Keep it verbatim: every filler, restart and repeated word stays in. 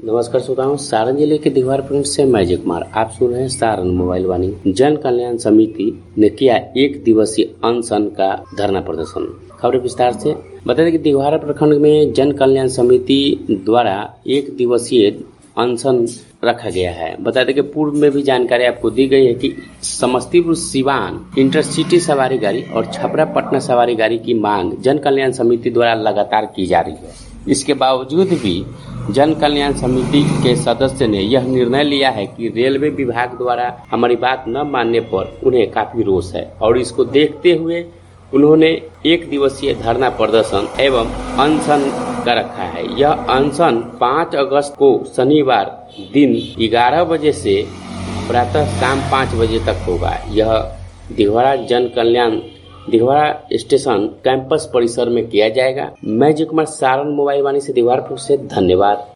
नमस्कार श्रोताओं, सारण जिले के दीवार प्रिंट से मैं अजय कुमार। आप सुन रहे हैं सारण मोबाइल वाणी। जन कल्याण समिति ने किया एक दिवसीय अनशन का धरना प्रदर्शन। खबरें विस्तार से बता दें कि दीवार प्रखंड में जन कल्याण समिति द्वारा एक दिवसीय अनशन रखा गया है। बता दें कि पूर्व में भी जानकारी आपको दी गई है कि समस्तीपुर सिवान इंटरसिटी सवारी गाड़ी और छपरा पटना सवारी गाड़ी की मांग जन कल्याण समिति द्वारा लगातार की जा रही है। इसके बावजूद भी जन कल्याण समिति के सदस्य ने यह निर्णय लिया है कि रेलवे विभाग द्वारा हमारी बात न मानने पर उन्हें काफी रोष है और इसको देखते हुए उन्होंने एक दिवसीय धरना प्रदर्शन एवं अनशन का रखा है। यह अनशन पाँच अगस्त को शनिवार दिन ग्यारह बजे से प्रातः शाम पाँच बजे तक होगा। यह दिघवाड़ा जन कल्याण दिघवाड़ा स्टेशन कैंपस परिसर में किया जाएगा। मैं अजय कुमार, सारण मोबाइल वाणी से दीवार से धन्यवाद।